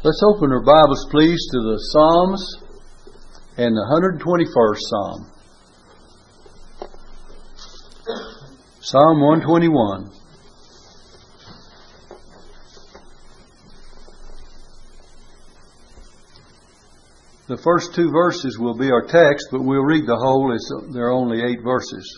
Let's open our Bibles, please, to the Psalms and the 121st Psalm. Psalm 121. The first two verses will be our text, but we'll read the whole. There are only 8 verses.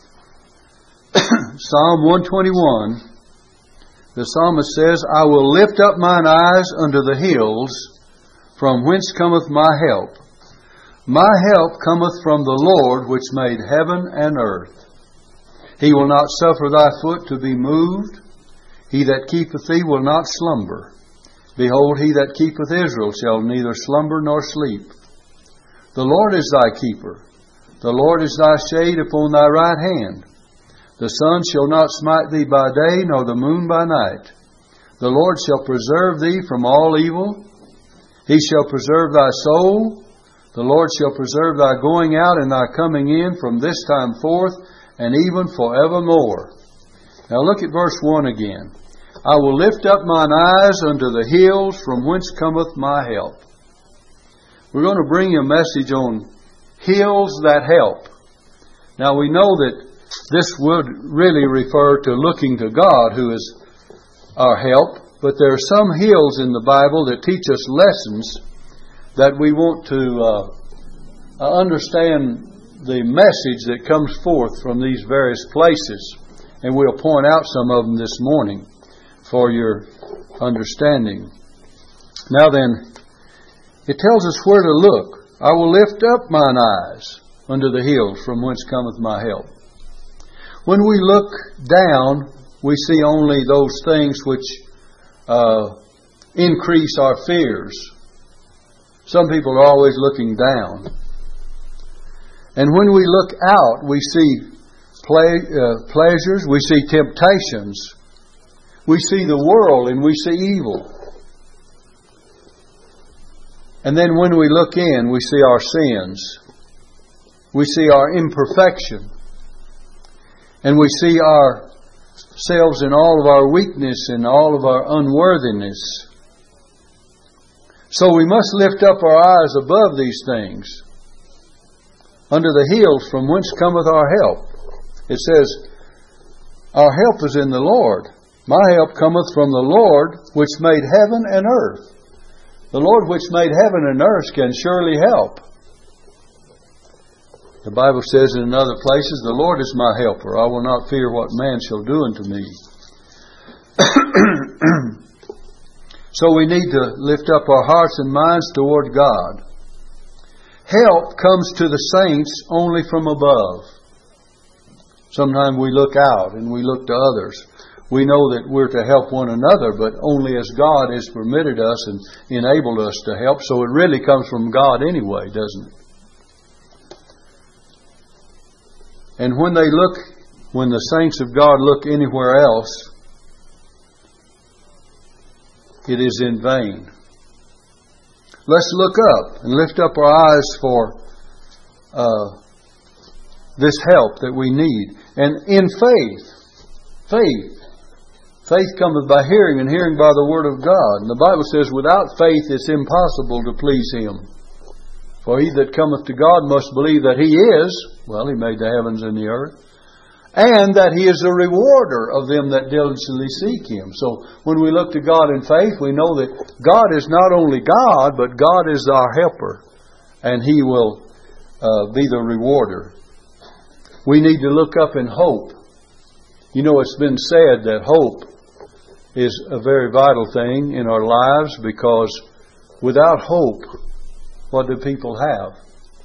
Psalm 121. The psalmist says, I will lift up mine eyes unto the hills, from whence cometh my help. My help cometh from the Lord, which made heaven and earth. He will not suffer thy foot to be moved. He that keepeth thee will not slumber. Behold, he that keepeth Israel shall neither slumber nor sleep. The Lord is thy keeper. The Lord is thy shade upon thy right hand. The sun shall not smite thee by day, nor the moon by night. The Lord shall preserve thee from all evil. He shall preserve thy soul. The Lord shall preserve thy going out and thy coming in from this time forth, and even forevermore. Now look at verse 1 again. I will lift up mine eyes unto the hills, from whence cometh my help. We're going to bring you a message on hills that help. Now we know that this would really refer to looking to God, who is our help. But there are some hills in the Bible that teach us lessons that we want to understand the message that comes forth from these various places. And we'll point out some of them this morning for your understanding. Now then, it tells us where to look. I will lift up mine eyes unto the hills, from whence cometh my help. When we look down, we see only those things which increase our fears. Some people are always looking down. And when we look out, we see pleasures, we see temptations, we see the world, and we see evil. And then when we look in, we see our sins. We see our imperfection. And we see ourselves in all of our weakness and all of our unworthiness. So we must lift up our eyes above these things, unto the hills from whence cometh our help. It says, our help is in the Lord. My help cometh from the Lord, which made heaven and earth. The Lord which made heaven and earth can surely help. The Bible says in other places, the Lord is my helper. I will not fear what man shall do unto me. So we need to lift up our hearts and minds toward God. Help comes to the saints only from above. Sometimes we look out and we look to others. We know that we're to help one another, but only as God has permitted us and enabled us to help. So it really comes from God anyway, doesn't it? And when the saints of God look anywhere else, it is in vain. Let's look up and lift up our eyes for this help that we need. And in faith cometh by hearing, and hearing by the word of God. And the Bible says, without faith it's impossible to please Him. For he that cometh to God must believe that He is, well, He made the heavens and the earth, and that He is a rewarder of them that diligently seek Him. So when we look to God in faith, we know that God is not only God, but God is our helper, and He will be the rewarder. We need to look up in hope. You know, it's been said that hope is a very vital thing in our lives, because without hope, what do people have?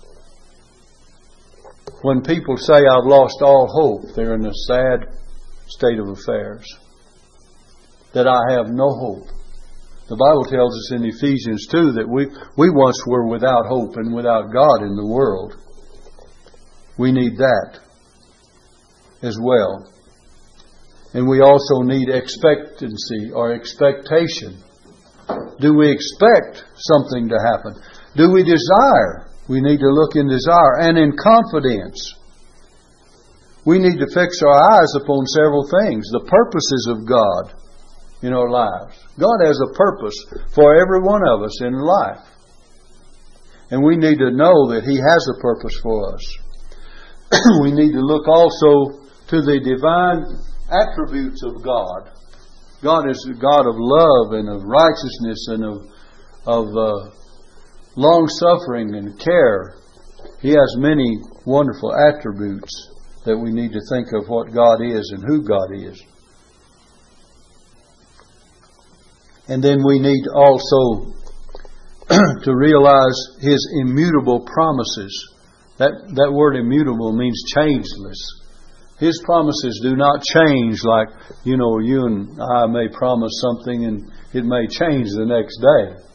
When people say, I've lost all hope, they're in a sad state of affairs. That I have no hope. The Bible tells us in Ephesians 2 that we once were without hope and without God in the world. We need that as well. And we also need expectancy or expectation. Do we expect something to happen? Do we desire? We need to look in desire and in confidence. We need to fix our eyes upon several things. The purposes of God in our lives. God has a purpose for every one of us in life. And we need to know that He has a purpose for us. We need to look also to the divine attributes of God. God is a God of love and of righteousness and of long-suffering and care. He has many wonderful attributes that we need to think of what God is and who God is. And then we need also to realize His immutable promises. That word immutable means changeless. His promises do not change like, you and I may promise something and it may change the next day.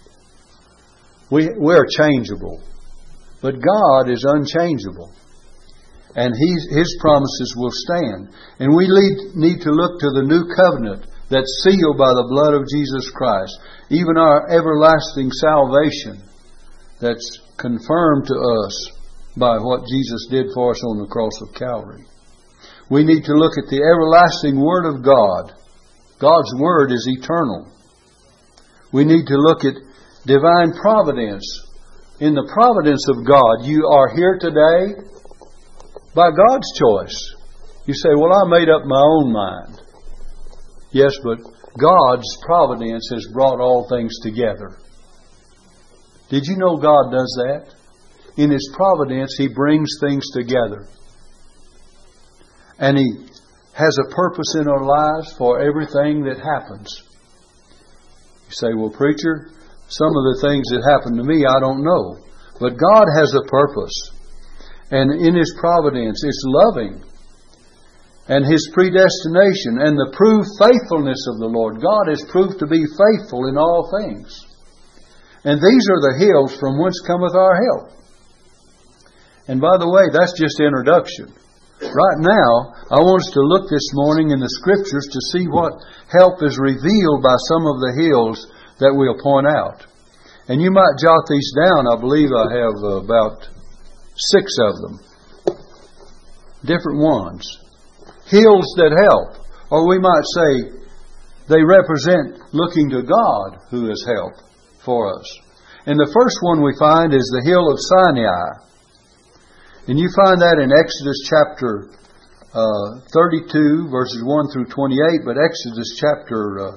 We're changeable. But God is unchangeable. And His promises will stand. And we need to look to the new covenant that's sealed by the blood of Jesus Christ. Even our everlasting salvation that's confirmed to us by what Jesus did for us on the cross of Calvary. We need to look at the everlasting Word of God. God's Word is eternal. We need to look at divine providence. In the providence of God, you are here today by God's choice. You say, well, I made up my own mind. Yes, but God's providence has brought all things together. Did you know God does that? In His providence, He brings things together. And He has a purpose in our lives for everything that happens. You say, well, preacher, some of the things that happen to me, I don't know. But God has a purpose. And in His providence, it's loving. And His predestination and the proved faithfulness of the Lord. God is proved to be faithful in all things. And these are the hills from whence cometh our help. And by the way, that's just introduction. Right now, I want us to look this morning in the Scriptures to see what help is revealed by some of the hills that we'll point out. And you might jot these down. I believe I have about 6 of them. Different ones. Hills that help. Or we might say they represent looking to God who is help for us. And the first one we find is the hill of Sinai. And you find that in Exodus chapter 32, verses 1 through 28. But Exodus chapter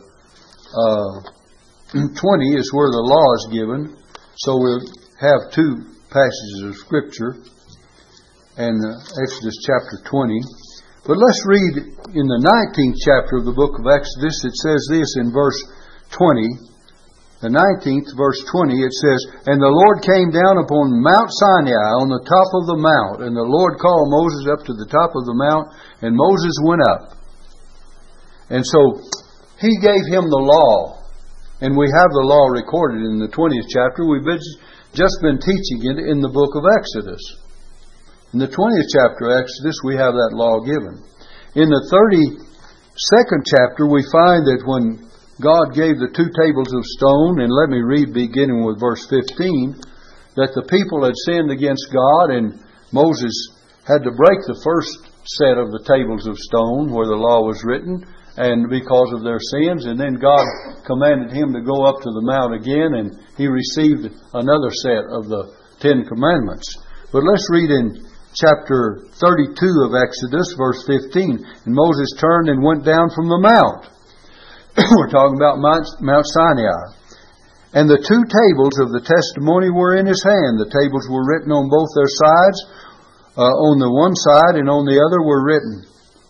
20 is where the law is given. So we'll have 2 passages of Scripture. And Exodus chapter 20. But let's read in the 19th chapter of the book of Exodus. It says this in verse 20. The 19th, verse 20, it says, And the Lord came down upon Mount Sinai on the top of the mount. And the Lord called Moses up to the top of the mount. And Moses went up. And so He gave him the law. And we have the law recorded in the 20th chapter. We've just been teaching it in the book of Exodus. In the 20th chapter of Exodus, we have that law given. In the 32nd chapter, we find that when God gave the 2 tables of stone, and let me read beginning with verse 15, that the people had sinned against God, and Moses had to break the first set of the tables of stone where the law was written, and because of their sins, and then God commanded him to go up to the mount again, and he received another set of the 10 commandments. But let's read in chapter 32 of Exodus, verse 15. And Moses turned and went down from the mount. We're talking about Mount Sinai. And the 2 tables of the testimony were in his hand. The tables were written on both their sides. On the one side and on the other were written.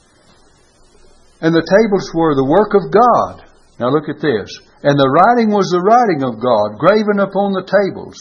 And the tables were the work of God. Now look at this. And the writing was the writing of God, graven upon the tables.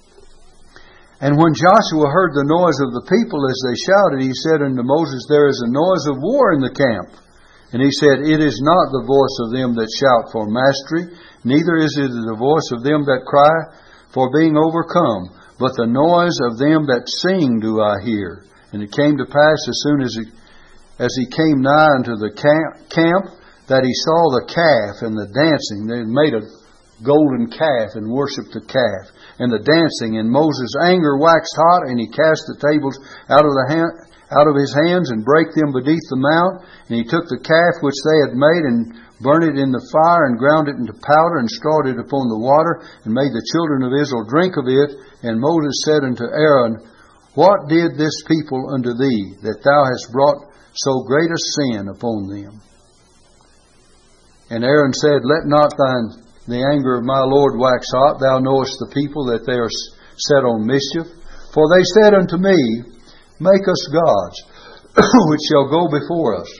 And when Joshua heard the noise of the people as they shouted, he said unto Moses, There is a noise of war in the camp. And he said, It is not the voice of them that shout for mastery, neither is it the voice of them that cry for being overcome, but the noise of them that sing do I hear. And it came to pass as soon as he came nigh unto the camp, that he saw the calf and the dancing. They had made a golden calf and worshipped the calf. And the dancing, and Moses' anger waxed hot, and he cast the tables out of his hands, and brake them beneath the mount. And he took the calf which they had made, and burn it in the fire, and ground it into powder, and strawed it upon the water, and made the children of Israel drink of it. And Moses said unto Aaron, What did this people unto thee, that thou hast brought so great a sin upon them? And Aaron said, Let not the anger of my Lord wax hot. Thou knowest the people, that they are set on mischief. For they said unto me, Make us gods, which shall go before us.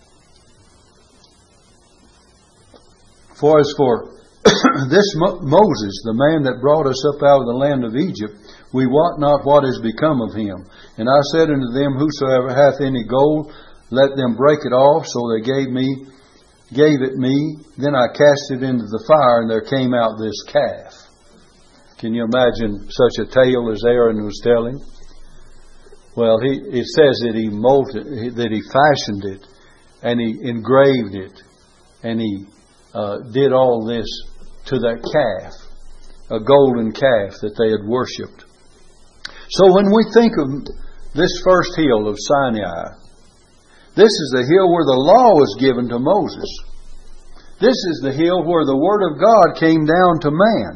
For as for this Moses, the man that brought us up out of the land of Egypt, we wot not what is become of him. And I said unto them, Whosoever hath any gold, let them break it off. So they gave it me. Then I cast it into the fire, and there came out this calf. Can you imagine such a tale as Aaron was telling? Well, it says that he molded, that he fashioned it, and he engraved it, and he did all this to that calf, a golden calf that they had worshipped. So when we think of this first hill of Sinai, this is the hill where the law was given to Moses. This is the hill where the Word of God came down to man.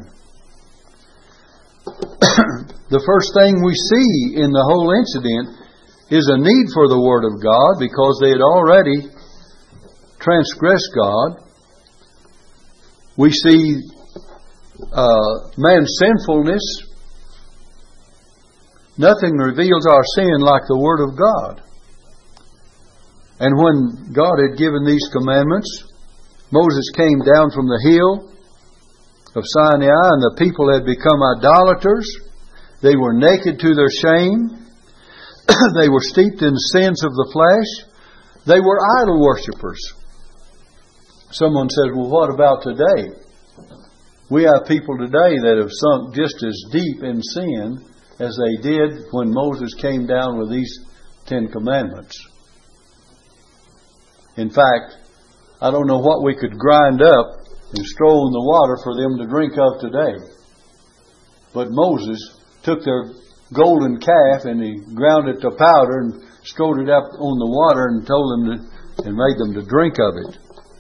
The first thing we see in the whole incident is a need for the Word of God, because they had already transgressed God. We see man's sinfulness. Nothing reveals our sin like the Word of God. And when God had given these commandments, Moses came down from the hill of Sinai, and the people had become idolaters. They were naked to their shame. They were steeped in the sins of the flesh. They were idol worshippers. Someone says, well, what about today? We have people today that have sunk just as deep in sin as they did when Moses came down with these 10 commandments. In fact, I don't know what we could grind up and stroll in the water for them to drink of today. But Moses took their golden calf and he ground it to powder and strode it up on the water and told them and made them to drink of it.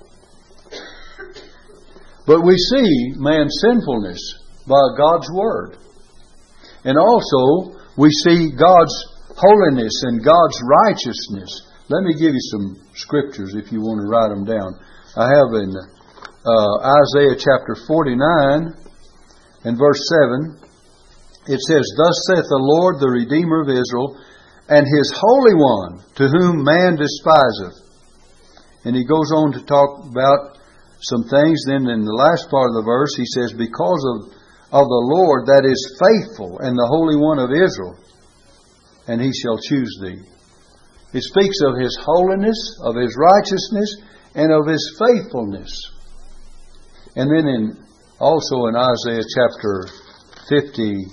But we see man's sinfulness by God's Word. And also, we see God's holiness and God's righteousness. Let me give you some scriptures if you want to write them down. I have in Isaiah chapter 49 and verse 7. It says, Thus saith the Lord, the Redeemer of Israel, and His Holy One, to whom man despiseth. And he goes on to talk about some things. Then in the last part of the verse, he says, Because of the Lord that is faithful, and the Holy One of Israel, and He shall choose thee. It speaks of His holiness, of His righteousness, and of His faithfulness. And then also in Isaiah chapter 57,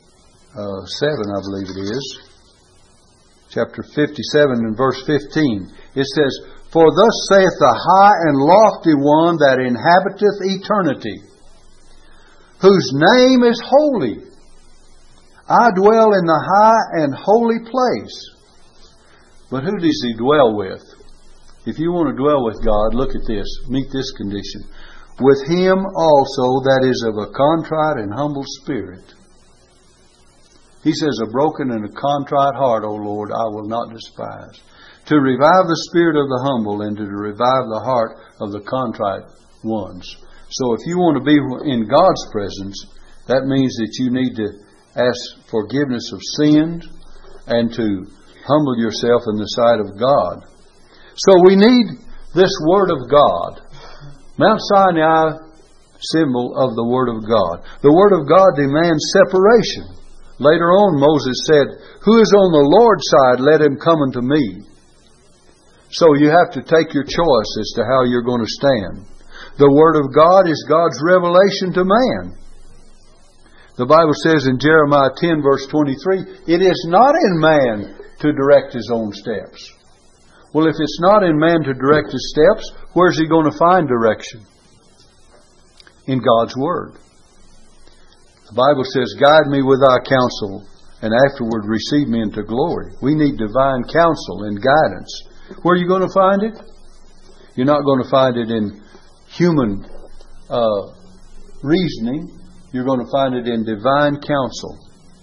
I believe it is, chapter 57 and verse 15, it says, For thus saith the high and lofty one that inhabiteth eternity, whose name is holy. I dwell in the high and holy place. But who does He dwell with? If you want to dwell with God, look at this. Meet this condition. With him also that is of a contrite and humble spirit. He says, A broken and a contrite heart, O Lord, I will not despise. To revive the spirit of the humble, and to revive the heart of the contrite ones. So if you want to be in God's presence, that means that you need to ask forgiveness of sins and to humble yourself in the sight of God. So we need this Word of God. Mount Sinai, symbol of the Word of God. The Word of God demands separation. Later on, Moses said, Who is on the Lord's side, let him come unto me. So you have to take your choice as to how you're going to stand. The Word of God is God's revelation to man. The Bible says in Jeremiah 10 verse 23, It is not in man to direct his own steps. Well, if it's not in man to direct his steps, where's he going to find direction? In God's Word. The Bible says, Guide me with thy counsel, and afterward receive me into glory. We need divine counsel and guidance. Where are you going to find it? You're not going to find it in human reasoning. You're going to find it in divine counsel.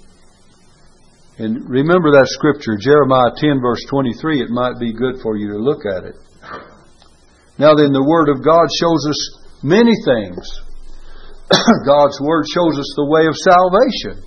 And remember that scripture, Jeremiah 10 verse 23. It might be good for you to look at it. Now then, the Word of God shows us many things. God's Word shows us the way of salvation.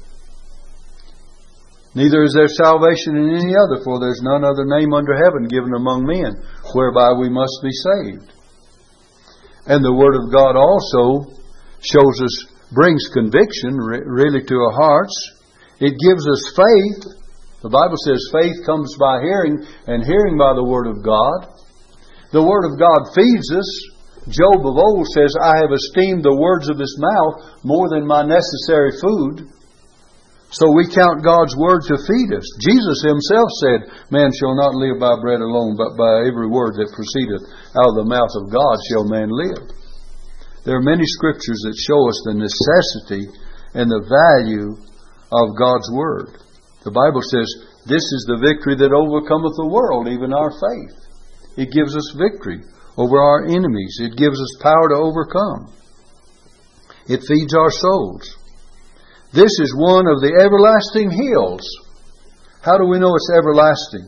Neither is there salvation in any other, for there's none other name under heaven given among men, whereby we must be saved. And the Word of God also shows us, brings conviction really to our hearts. It gives us faith. The Bible says faith comes by hearing, and hearing by the Word of God. The Word of God feeds us. Job of old says, I have esteemed the words of His mouth more than my necessary food. So we count God's Word to feed us. Jesus Himself said, man shall not live by bread alone, but by every word that proceedeth out of the mouth of God shall man live. There are many scriptures that show us the necessity and the value of God's Word. The Bible says, this is the victory that overcometh the world, even our faith. It gives us victory over our enemies. It gives us power to overcome. It feeds our souls. This is one of the everlasting hills. How do we know it's everlasting?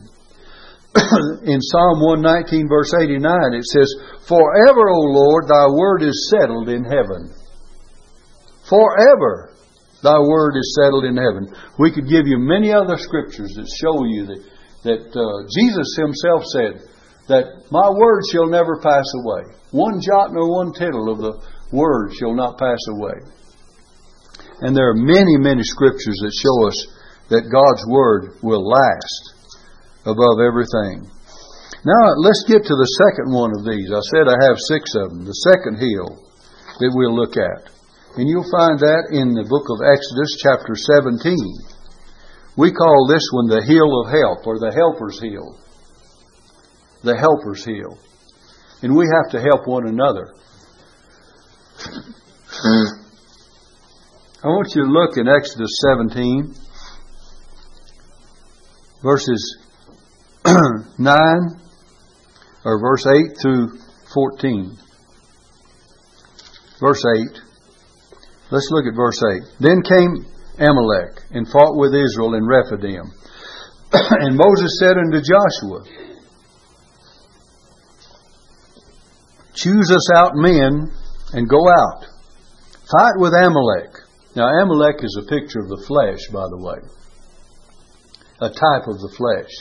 In Psalm 119 verse 89 it says, forever, O Lord, Thy word is settled in heaven. Forever Thy word is settled in heaven. We could give you many other scriptures that show you that Jesus Himself said that my word shall never pass away. One jot nor one tittle of the word shall not pass away. And there are many, many scriptures that show us that God's Word will last above everything. Now, let's get to the second one of these. I said I have 6 of them. The second hill that we'll look at. And you'll find that in the book of Exodus, chapter 17. We call this one the Hill of Help, or the Helper's Hill. The Helper's Hill. And we have to help one another. I want you to look in Exodus 17, verses 9, or verse 8 through 14. Verse 8. Let's look at verse 8. Then came Amalek and fought with Israel in Rephidim. And Moses said unto Joshua, choose us out men and go out. Fight with Amalek. Now, Amalek is a picture of the flesh, by the way. A type of the flesh.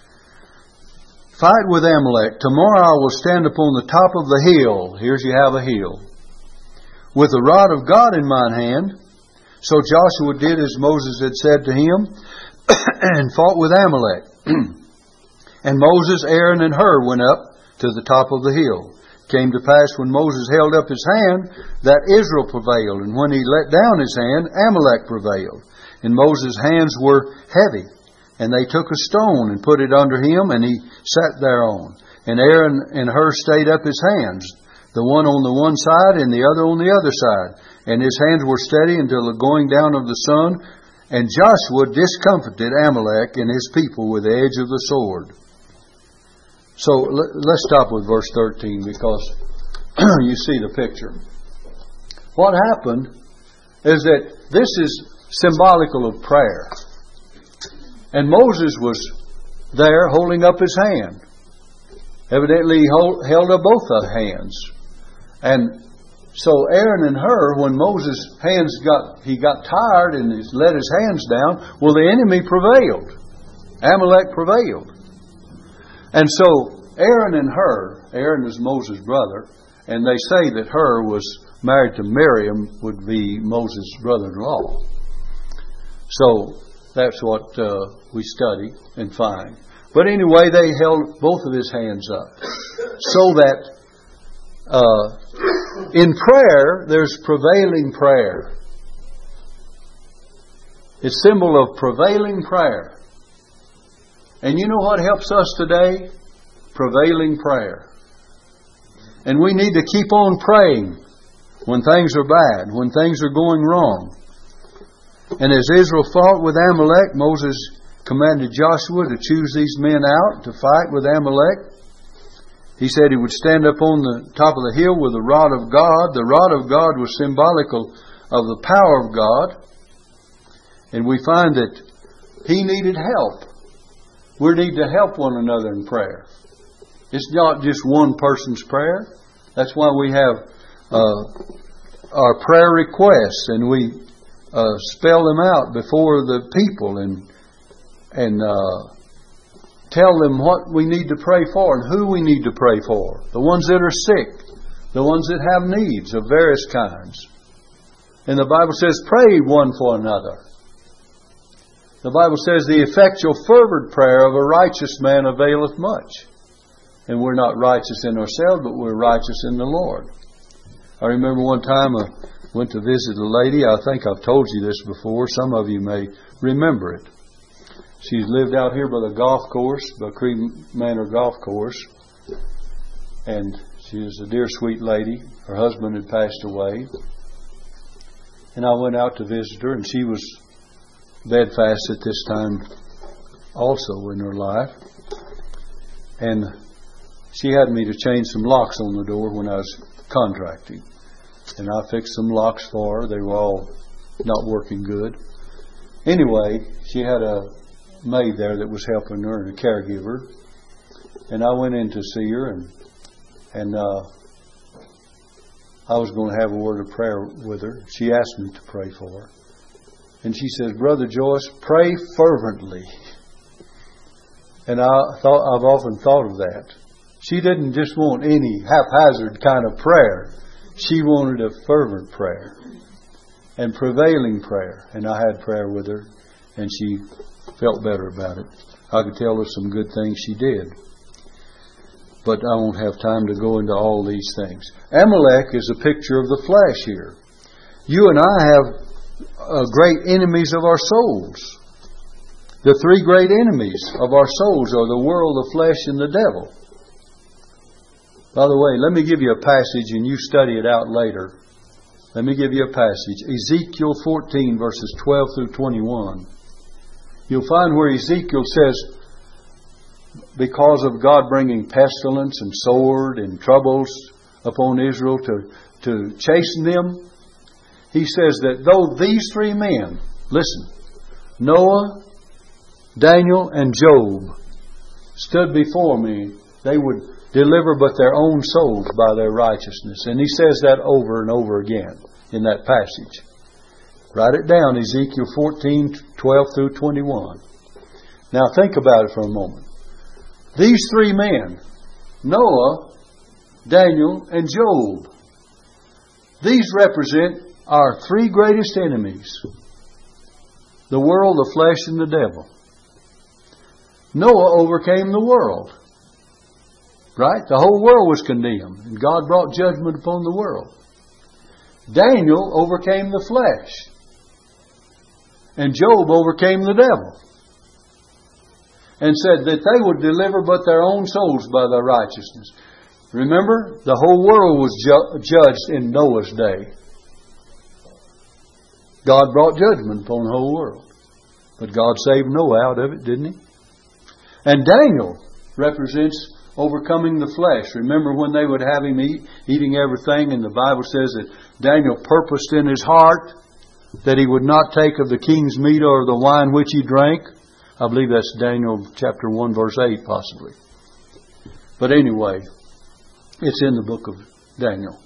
Fight with Amalek. Tomorrow I will stand upon the top of the hill. Here's you have a hill. With the rod of God in mine hand. So Joshua did as Moses had said to him, and fought with Amalek. And Moses, Aaron, and Hur went up to the top of the hill. Came to pass when Moses held up his hand that Israel prevailed, and when he let down his hand, Amalek prevailed. And Moses' hands were heavy, and they took a stone and put it under him, and he sat thereon. And Aaron and Hur stayed up his hands, the one on the one side and the other on the other side. And his hands were steady until the going down of the sun. And Joshua discomfited Amalek and his people with the edge of the sword. So let's stop with verse 13, because you see the picture. What happened is that this is symbolical of prayer. And Moses was there holding up his hand. Evidently he held up both of hands. And so Aaron and Hur, when Moses' hands got tired and he let his hands down, well, the enemy prevailed. Amalek prevailed. And so Aaron and Hur, Aaron is Moses' brother, and they say that Hur was married to Miriam, would be Moses' brother-in-law. So that's what we study and find. But anyway, they held both of his hands up. So that in prayer, there's prevailing prayer. It's a symbol of prevailing prayer. And you know what helps us today? Prevailing prayer. And we need to keep on praying when things are bad, when things are going wrong. And as Israel fought with Amalek, Moses commanded Joshua to choose these men out to fight with Amalek. He said he would stand up on the top of the hill with the rod of God. The rod of God was symbolical of the power of God. And we find that he needed help. We need to help one another in prayer. It's not just one person's prayer. That's why we have our prayer requests, and we spell them out before the people and tell them what we need to pray for and who we need to pray for. The ones that are sick, the ones that have needs of various kinds. And the Bible says, pray one for another. The Bible says, the effectual fervent prayer of a righteous man availeth much. And we're not righteous in ourselves, but we're righteous in the Lord. I remember one time I went to visit a lady. I think I've told you this before. Some of you may remember it. She lived out here by the golf course, by Creek Manor Golf Course. And she was a dear, sweet lady. Her husband had passed away. And I went out to visit her, and she was bedfast at this time also in her life. And she had me to change some locks on the door when I was contracting. And I fixed some locks for her. They were all not working good. Anyway, she had a maid there that was helping her and a caregiver. And I went in to see her, and I was going to have a word of prayer with her. She asked me to pray for her. And she says, Brother Joyce, pray fervently. And I've often thought of that. She didn't just want any haphazard kind of prayer. She wanted a fervent prayer and prevailing prayer. And I had prayer with her, and she felt better about it. I could tell her some good things she did. But I won't have time to go into all these things. Amalek is a picture of the flesh here. You and I have great enemies of our souls. The three great enemies of our souls are the world, the flesh, and the devil. By the way, let me give you a passage and you study it out later. Let me give you a passage. Ezekiel 14 verses 12 through 21. You'll find where Ezekiel says, because of God bringing pestilence and sword and troubles upon Israel to chasten them, he says that though these three men, listen, Noah, Daniel, and Job stood before me, they would deliver but their own souls by their righteousness. And he says that over and over again in that passage. Write it down, Ezekiel 14, 12 through 21. Now think about it for a moment. These three men, Noah, Daniel, and Job, these represent our three greatest enemies. The world, the flesh, and the devil. Noah overcame the world. Right? The whole world was condemned, and God brought judgment upon the world. Daniel overcame the flesh, and Job overcame the devil, and said that they would deliver but their own souls by their righteousness. Remember, the whole world was judged in Noah's day. God brought judgment upon the whole world. But God saved Noah out of it, didn't He? And Daniel represents overcoming the flesh. Remember when they would have him eating everything, and the Bible says that Daniel purposed in his heart that he would not take of the king's meat or the wine which he drank. I believe that's Daniel chapter 1 verse 8 possibly. But anyway, it's in the book of Daniel.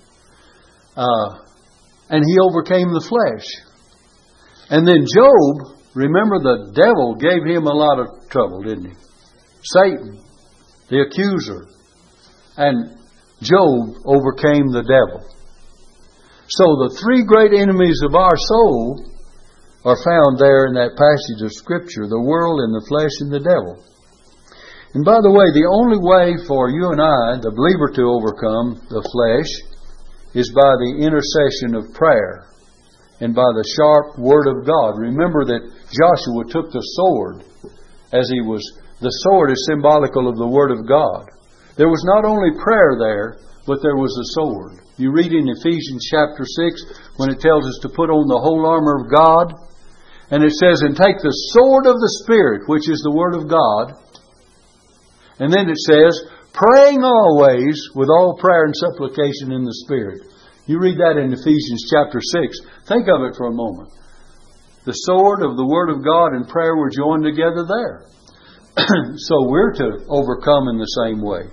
And he overcame the flesh. And then Job, remember the devil gave him a lot of trouble, didn't he? Satan, the accuser. And Job overcame the devil. So the three great enemies of our soul are found there in that passage of Scripture, the world and the flesh and the devil. And by the way, the only way for you and I, the believer, to overcome the flesh is by the intercession of prayer and by the sharp Word of God. Remember that Joshua took the sword as he was... The sword is symbolical of the Word of God. There was not only prayer there, but there was a sword. You read in Ephesians chapter 6 when it tells us to put on the whole armor of God. And it says, and take the sword of the Spirit, which is the Word of God. And then it says, Praying always with all prayer and supplication in the Spirit. You read that in Ephesians chapter 6. Think of it for a moment. The sword of the Word of God and prayer were joined together there. So we're to overcome in the same way.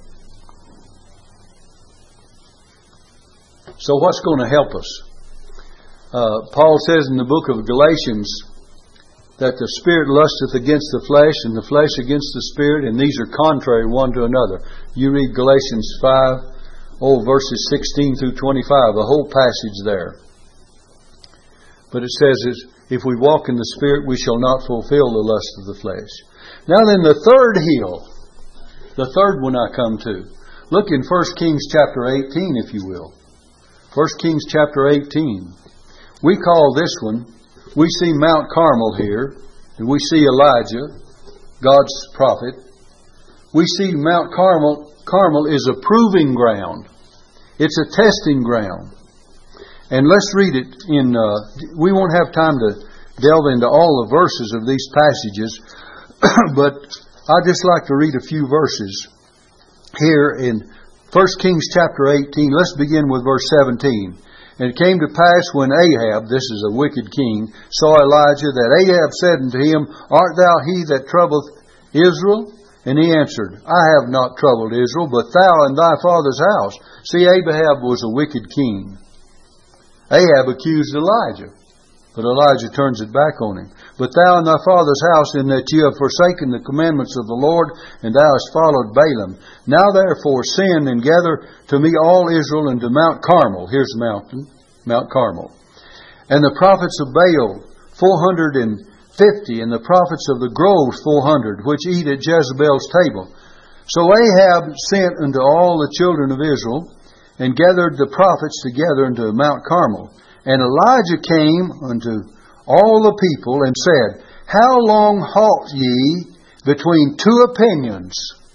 So what's going to help us? Paul says in the book of Galatians that the Spirit lusteth against the flesh and the flesh against the Spirit, and these are contrary one to another. You read Galatians 5, verses 16 through 25, the whole passage there. But it says, if we walk in the Spirit, we shall not fulfill the lust of the flesh. Now then, the third heel, the third one I come to. Look in 1 Kings chapter 18, if you will. 1 Kings chapter 18. We call this one, we see Mount Carmel here, and we see Elijah, God's prophet. We see Mount Carmel. Carmel is a proving ground. It's a testing ground. And let's read it in, we won't have time to delve into all the verses of these passages, but I'd just like to read a few verses here in 1 Kings chapter 18, let's begin with verse 17. And it came to pass when Ahab, this is a wicked king, saw Elijah, that Ahab said unto him, Art thou he that troubleth Israel? And he answered, I have not troubled Israel, but thou and thy father's house. See, Ahab was a wicked king. Ahab accused Elijah, but Elijah turns it back on him. But thou and thy father's house, in that ye have forsaken the commandments of the Lord, and thou hast followed Balaam. Now therefore send and gather to me all Israel unto Mount Carmel. Here's the mountain, Mount Carmel. And the prophets of Baal, 450, and the prophets of the groves, 400, which eat at Jezebel's table. So Ahab sent unto all the children of Israel, and gathered the prophets together unto Mount Carmel. And Elijah came unto all the people and said, How long halt ye between two opinions?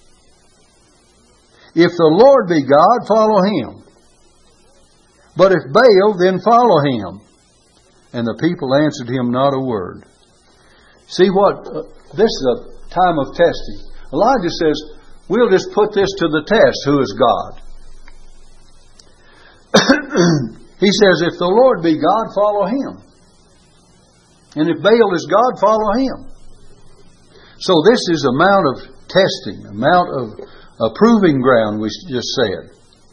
If the Lord be God, follow him. But if Baal, then follow him. And the people answered him not a word. See what? This is a time of testing. Elijah says, we'll just put this to the test, who is God. He says, if the Lord be God, follow him. And if Baal is God, follow him. So this is a mount of testing, a mount of a proving ground, we just said.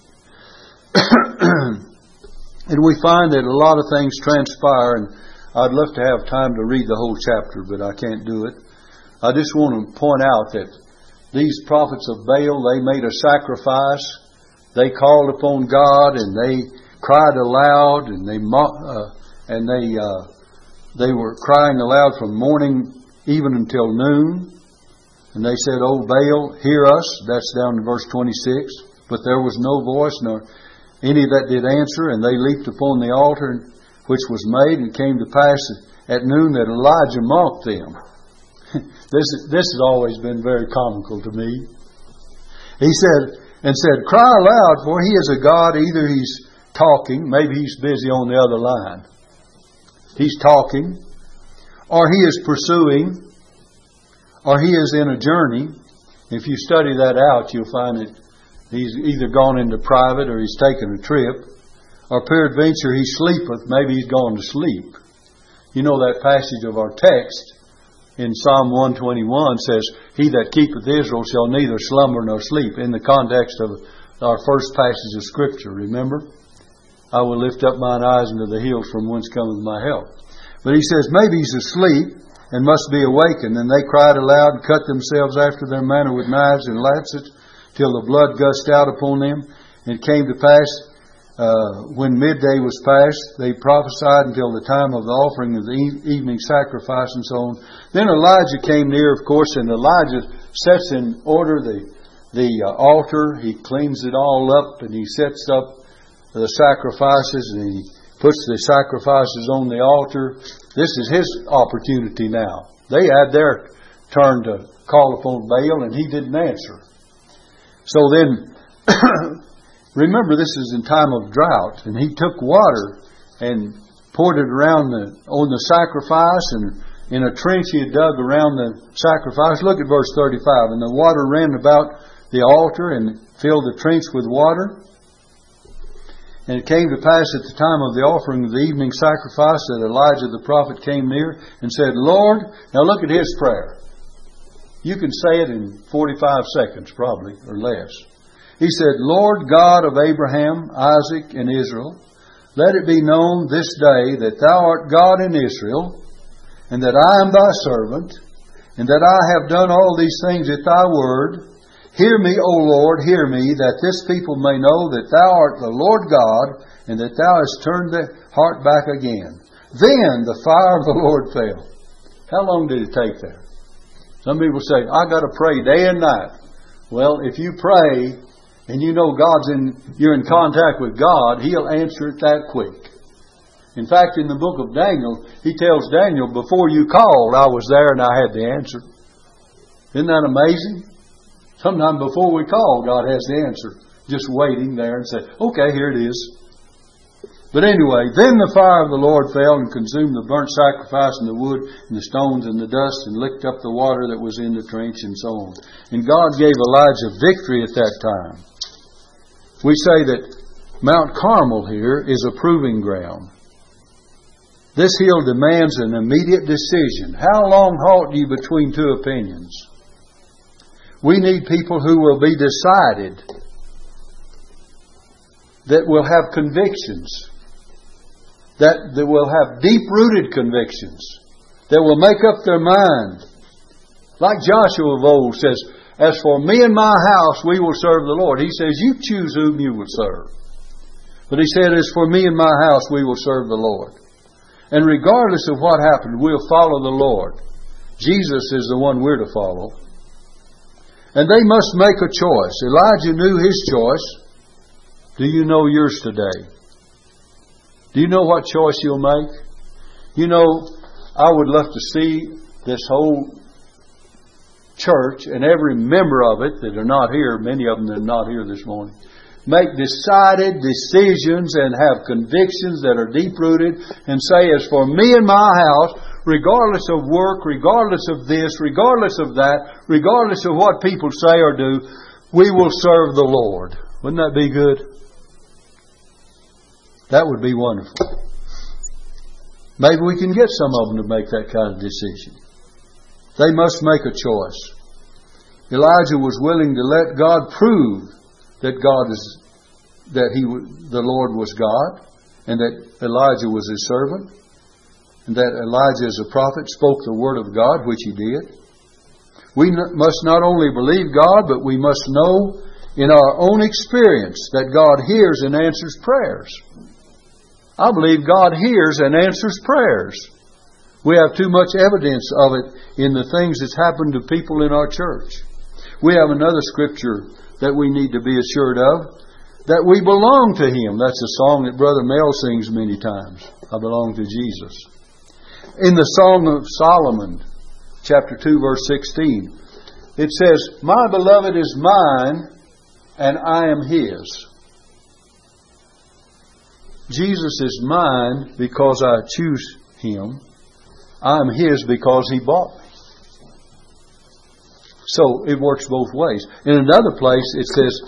And we find that a lot of things transpire, and I'd love to have time to read the whole chapter, but I can't do it. I just want to point out that these prophets of Baal, they made a sacrifice. They called upon God, and they cried aloud, and they were crying aloud from morning even until noon. And they said, O Baal, hear us. That's down in verse 26. But there was no voice, nor any that did answer. And they leaped upon the altar which was made. And it came to pass at noon that Elijah mocked them. This has always been very comical to me. He said, Cry aloud, for he is a God. Either he's talking, maybe he's busy on the other line. He's talking, or he is pursuing, or he is in a journey. If you study that out, you'll find that he's either gone into private or he's taken a trip, or peradventure he sleepeth, maybe he's gone to sleep. You know that passage of our text in Psalm 121 says, He that keepeth Israel shall neither slumber nor sleep, in the context of our first passage of Scripture, remember? I will lift up mine eyes unto the hills from whence cometh my help. But he says, maybe he's asleep and must be awakened. And they cried aloud and cut themselves after their manner with knives and lancets till the blood gushed out upon them. And it came to pass, when midday was past, they prophesied until the time of the offering of the evening sacrifice and so on. Then Elijah came near, of course, and Elijah sets in order the altar. He cleans it all up, and he sets up the sacrifices, and he puts the sacrifices on the altar. This is his opportunity now. They had their turn to call upon Baal, and he didn't answer. So then, remember, this is in time of drought, and he took water and poured it around on the sacrifice, and in a trench he had dug around the sacrifice. Look at verse 35. And the water ran about the altar and filled the trench with water. And it came to pass at the time of the offering of the evening sacrifice that Elijah the prophet came near and said, Lord, now look at his prayer. You can say it in 45 seconds probably, or less. He said, Lord God of Abraham, Isaac, and Israel, let it be known this day that thou art God in Israel, and that I am thy servant, and that I have done all these things at thy word. Hear me, O Lord, hear me, that this people may know that thou art the Lord God, and that thou hast turned the heart back again. Then the fire of the Lord fell. How long did it take there? Some people say, I got to pray day and night. Well, if you pray and you know you're in contact with God, He'll answer it that quick. In fact, in the book of Daniel, He tells Daniel, before you called, I was there and I had the answer. Isn't that amazing? Sometime before we call, God has the answer. Just waiting there and say, okay, here it is. But anyway, then the fire of the Lord fell and consumed the burnt sacrifice and the wood and the stones and the dust and licked up the water that was in the trench and so on. And God gave Elijah victory at that time. We say that Mount Carmel here is a proving ground. This hill demands an immediate decision. How long halt you between two opinions? We need people who will be decided, that will have convictions, that will have deep-rooted convictions, that will make up their mind. Like Joshua of old says, as for me and my house, we will serve the Lord. He says, you choose whom you will serve. But he said, as for me and my house, we will serve the Lord. And regardless of what happened, we'll follow the Lord. Jesus is the one we're to follow. And they must make a choice. Elijah knew his choice. Do you know yours today? Do you know what choice you'll make? You know, I would love to see this whole church and every member of it that are not here, many of them that are not here this morning, make decided decisions and have convictions that are deep-rooted and say, as for me and my house, regardless of work, regardless of this, regardless of that, regardless of what people say or do, we will serve the Lord. Wouldn't that be good? That would be wonderful. Maybe we can get some of them to make that kind of decision. They must make a choice. Elijah was willing to let God prove that the Lord was God, and that Elijah was His servant, and that Elijah as a prophet spoke the word of God, which he did. We must not only believe God, but we must know in our own experience that God hears and answers prayers. I believe God hears and answers prayers. We have too much evidence of it in the things that's happened to people in our church. We have another scripture that we need to be assured of, that we belong to Him. That's a song that Brother Mel sings many times. I belong to Jesus. In the Song of Solomon, chapter 2, verse 16, it says, my beloved is mine, and I am His. Jesus is mine because I choose Him. I'm His because He bought me. So it works both ways. In another place it says,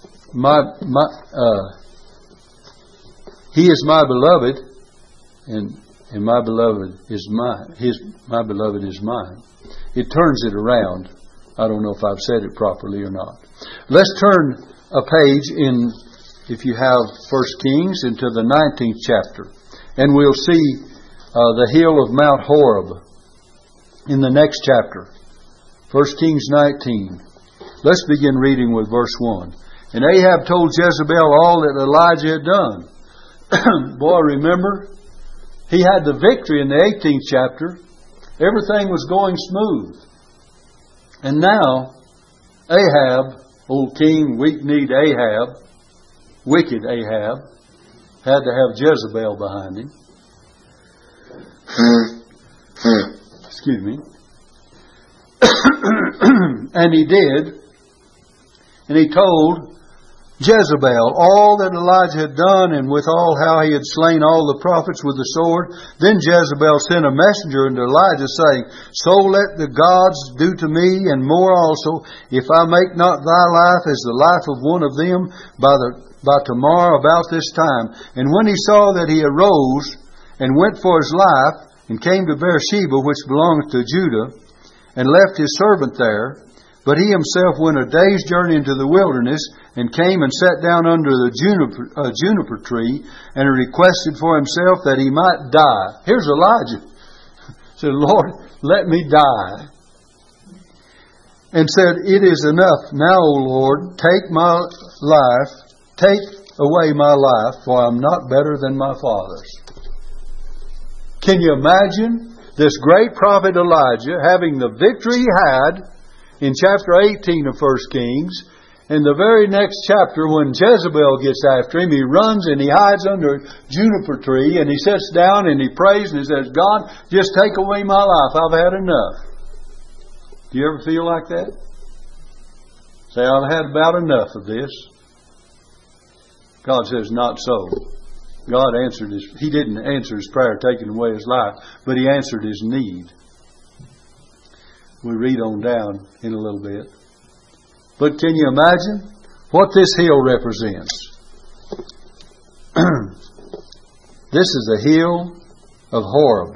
He is my beloved, and my beloved is mine. My beloved is mine. It turns it around. I don't know if I've said it properly or not. Let's turn a page in, if you have 1 Kings, into the 19th chapter. And we'll see the hill of Mount Horeb in the next chapter. 1 Kings 19. Let's begin reading with verse 1. And Ahab told Jezebel all that Elijah had done. Boy, remember? He had the victory in the 18th chapter. Everything was going smooth. And now, Ahab, old king, weak-kneed Ahab, wicked Ahab, had to have Jezebel behind him. Excuse me. And he did. And he told Jezebel, all that Elijah had done, and withal how he had slain all the prophets with the sword. Then Jezebel sent a messenger unto Elijah, saying, So let the gods do to me, and more also, if I make not thy life as the life of one of them by tomorrow about this time. And when he saw that he arose, and went for his life, and came to Beersheba, which belongeth to Judah, and left his servant there, but he himself went a day's journey into the wilderness, and came and sat down under the juniper tree, and requested for himself that he might die. Here's Elijah. Said, Lord, let me die. And said, It is enough now, O Lord, take away my life, for I'm not better than my fathers. Can you imagine this great prophet Elijah having the victory he had in chapter 18 of 1 Kings? In the very next chapter, when Jezebel gets after him, he runs and he hides under a juniper tree, and he sits down and he prays and he says, God, just take away my life. I've had enough. Do you ever feel like that? Say, I've had about enough of this. God says, not so. God answered He didn't answer his prayer taking away his life, but He answered his need. We read on down in a little bit. But can you imagine what this hill represents? This is the hill of Horeb.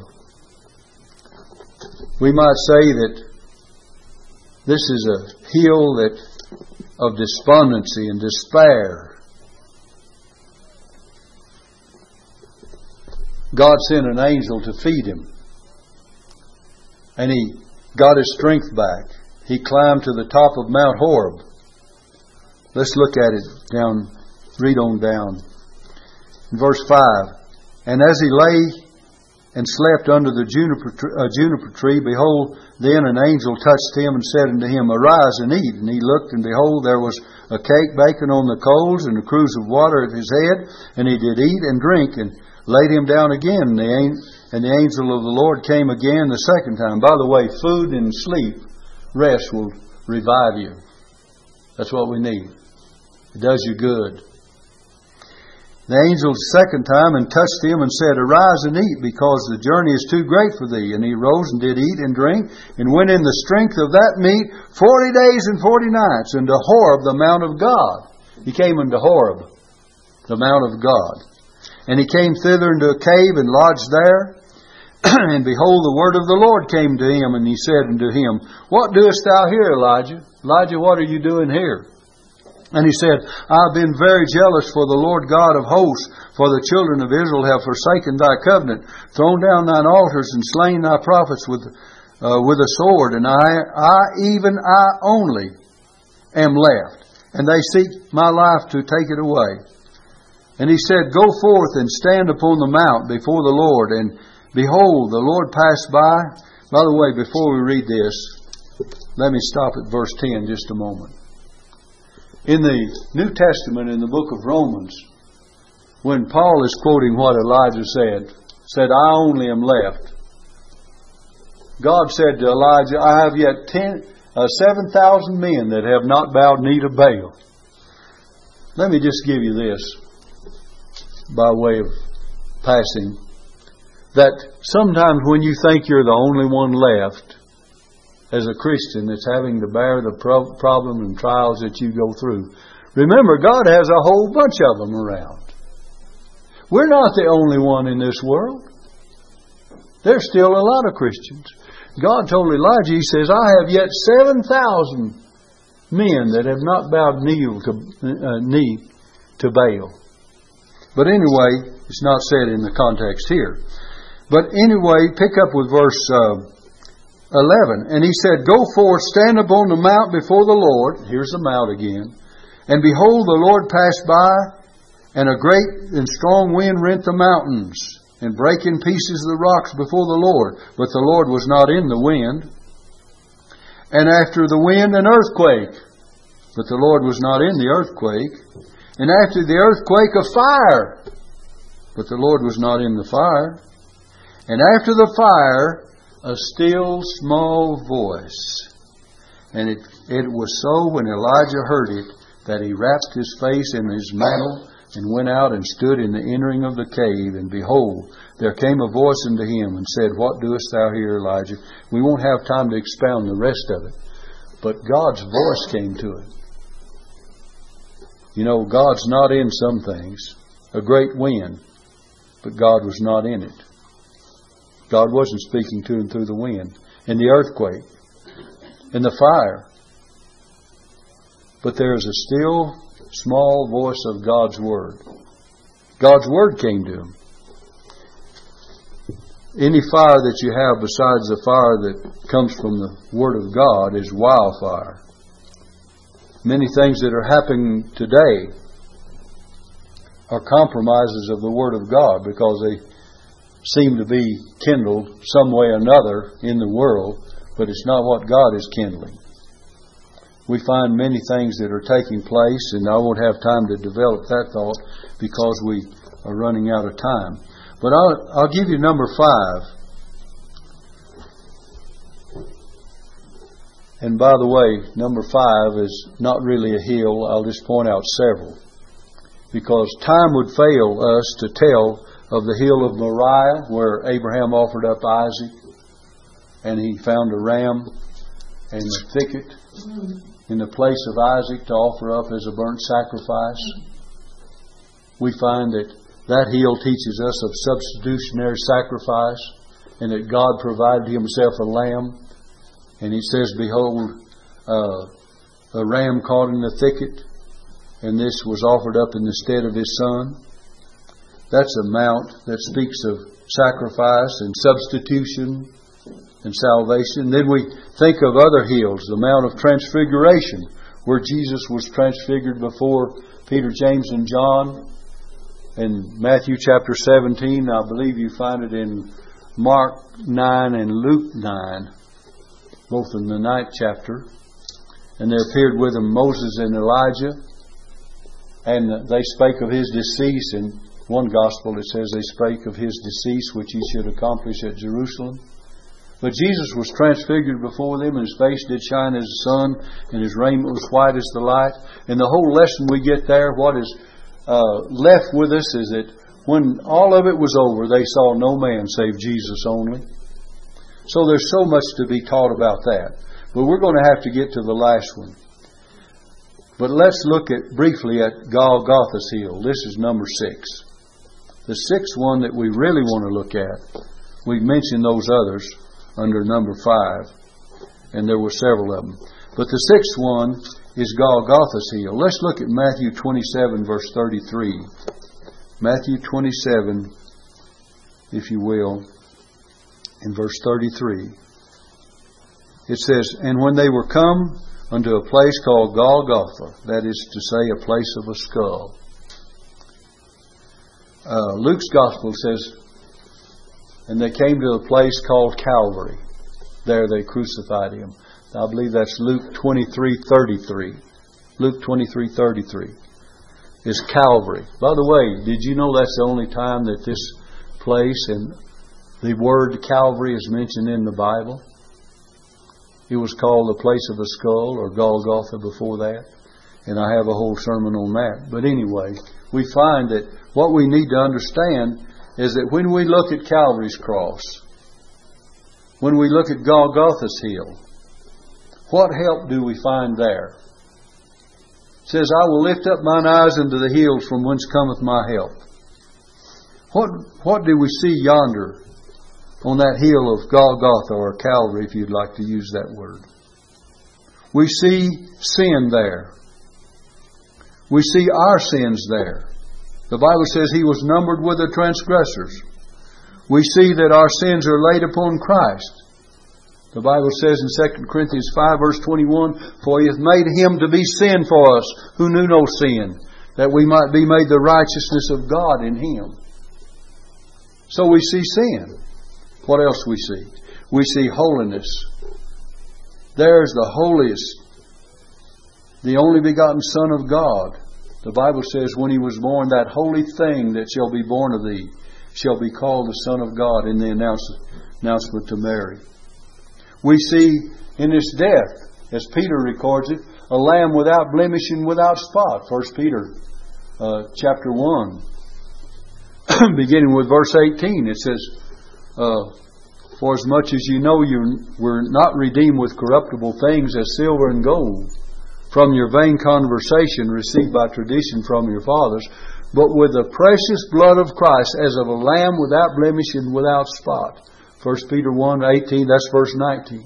We might say that this is a hill of despondency and despair. God sent an angel to feed him, and he got his strength back. He climbed to the top of Mount Horeb. Let's look at it down, read on down. In verse 5, And as he lay and slept under the juniper tree, behold, then an angel touched him and said unto him, Arise and eat. And he looked, and behold, there was a cake baking on the coals, and a cruse of water at his head. And he did eat and drink, and laid him down again. And the angel of the Lord came again the second time. By the way, food and sleep, rest will revive you. That's what we need. It does you good. The angel the second time and touched him and said, Arise and eat, because the journey is too great for thee. And he rose and did eat and drink, and went in the strength of that meat 40 days and 40 nights unto Horeb, the mount of God. He came unto Horeb, the mount of God. And he came thither into a cave and lodged there. And behold, the word of the Lord came to him, and he said unto him, What doest thou here, Elijah? Elijah, what are you doing here? And he said, I have been very jealous for the Lord God of hosts, for the children of Israel have forsaken thy covenant, thrown down thine altars, and slain thy prophets with a sword. And I only am left, and they seek my life to take it away. And he said, Go forth and stand upon the mount before the Lord. And behold, the Lord passed by. By the way, before we read this, let me stop at verse 10 just a moment. In the New Testament, in the book of Romans, when Paul is quoting what Elijah said, I only am left. God said to Elijah, I have yet 7,000 men that have not bowed knee to Baal. Let me just give you this by way of passing, that sometimes when you think you're the only one left as a Christian that's having to bear the problem and trials that you go through, remember, God has a whole bunch of them around. We're not the only one in this world. There's still a lot of Christians. God told Elijah, He says, I have yet 7,000 men that have not bowed knee to Baal. But anyway, it's not said in the context here. But anyway, pick up with verse 11. And he said, Go forth, stand upon the mount before the Lord. Here's the mount again. And behold, the Lord passed by, and a great and strong wind rent the mountains, and brake in pieces the rocks before the Lord. But the Lord was not in the wind. And after the wind, an earthquake. But the Lord was not in the earthquake. And after the earthquake, a fire. But the Lord was not in the fire. And after the fire, a still small voice. And it was so when Elijah heard it, that he wrapped his face in his mantle and went out and stood in the entering of the cave. And behold, there came a voice unto him and said, What doest thou here, Elijah? We won't have time to expound the rest of it. But God's voice came to him. You know, God's not in some things. A great wind, but God was not in it. God wasn't speaking to him through the wind, and the earthquake, and the fire. But there is a still, small voice of God's Word. God's Word came to him. Any fire that you have besides the fire that comes from the Word of God is wildfire. Many things that are happening today are compromises of the Word of God because they seem to be kindled some way or another in the world, but it's not what God is kindling. We find many things that are taking place, and I won't have time to develop that thought because we are running out of time. But I'll give you number 5. And by the way, number 5 is not really a hill. I'll just point out several. Because time would fail us to tell of the hill of Moriah, where Abraham offered up Isaac, and he found a ram in the thicket in the place of Isaac to offer up as a burnt sacrifice. We find that that hill teaches us of substitutionary sacrifice, and that God provided himself a lamb. And he says, Behold, a ram caught in the thicket, and this was offered up in the stead of his son. That's a mount that speaks of sacrifice and substitution and salvation. Then we think of other hills, the Mount of Transfiguration, where Jesus was transfigured before Peter, James, and John. In Matthew chapter 17, I believe you find it in Mark 9 and Luke 9, both in the 9th chapter. And there appeared with him Moses and Elijah, and they spake of his decease. In one gospel it says they spake of his decease, which he should accomplish at Jerusalem. But Jesus was transfigured before them, and his face did shine as the sun, and his raiment was white as the light. And the whole lesson we get there, what is left with us, is that when all of it was over, they saw no man save Jesus only. So there's so much to be taught about that. But we're going to have to get to the last one. But let's look briefly at Golgotha's hill. This is number 6. The 6th one that we really want to look at, we mentioned those others under number 5, and there were several of them. But the 6th one is Golgotha's hill. Let's look at Matthew 27, verse 33. Matthew 27, if you will, in verse 33. It says, And when they were come unto a place called Golgotha, that is to say, a place of a skull. Luke's Gospel says, And they came to a place called Calvary. There they crucified him. I believe that's Luke 23:33. Luke 23:33 is Calvary. By the way, did you know that's the only time that this place and the word Calvary is mentioned in the Bible? It was called the place of a skull, or Golgotha before that. And I have a whole sermon on that. But anyway, we find that what we need to understand is that when we look at Calvary's cross, when we look at Golgotha's hill, what help do we find there? It says, I will lift up mine eyes unto the hills from whence cometh my help. What do we see yonder on that hill of Golgotha, or Calvary, if you'd like to use that word? We see sin there. We see our sins there. The Bible says he was numbered with the transgressors. We see that our sins are laid upon Christ. The Bible says in 2 Corinthians 5 verse 21, For he hath made him to be sin for us, who knew no sin, that we might be made the righteousness of God in him. So we see sin. What else we see? We see holiness. There's the holiest, the only begotten Son of God. The Bible says when he was born, that holy thing that shall be born of thee shall be called the Son of God, in the announcement to Mary. We see in his death, as Peter records it, a lamb without blemish and without spot. 1 Peter chapter 1. Beginning with verse 18, it says, for as much as you know you were not redeemed with corruptible things as silver and gold from your vain conversation received by tradition from your fathers, but with the precious blood of Christ as of a lamb without blemish and without spot. 1 Peter 1:18, that's verse 19.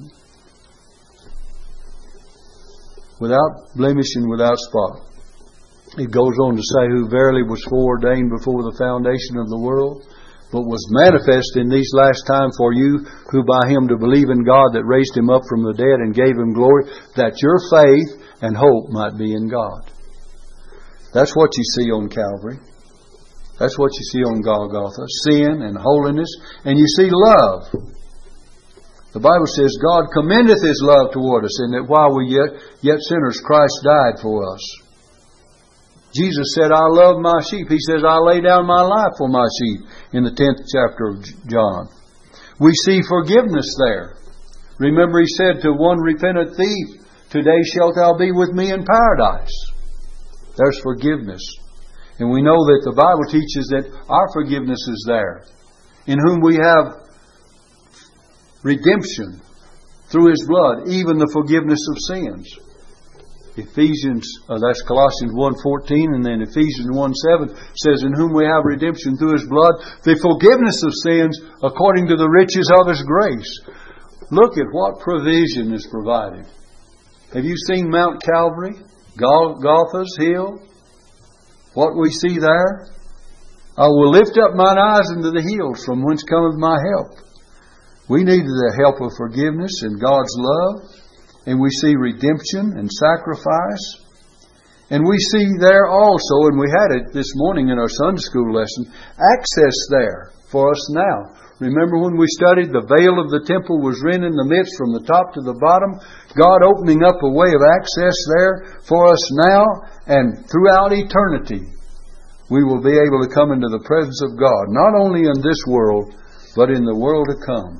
Without blemish and without spot. It goes on to say, who verily was foreordained before the foundation of the world, but was manifest in these last times for you, who by Him do believe in God that raised Him up from the dead and gave Him glory, that your faith and hope might be in God. That's what you see on Calvary. That's what you see on Golgotha. Sin and holiness. And you see love. The Bible says, God commendeth His love toward us, and that while we yet sinners, Christ died for us. Jesus said, I love my sheep. He says, I lay down my life for my sheep in the 10th chapter of John. We see forgiveness there. Remember, He said to one repentant thief, today shalt thou be with me in paradise. There's forgiveness. And we know that the Bible teaches that our forgiveness is there, in whom we have redemption through His blood, even the forgiveness of sins. That's Colossians 1:14, and then Ephesians 1:7 says, in whom we have redemption through His blood, the forgiveness of sins according to the riches of His grace. Look at what provision is provided. Have you seen Mount Calvary? Golgotha's hill? What we see there? I will lift up mine eyes into the hills, from whence cometh my help. We need the help of forgiveness and God's love. And we see redemption and sacrifice. And we see there also, and we had it this morning in our Sunday school lesson, access there for us now. Remember when we studied, the veil of the temple was rent in the midst from the top to the bottom. God opening up a way of access there for us now and throughout eternity. We will be able to come into the presence of God, not only in this world, but in the world to come.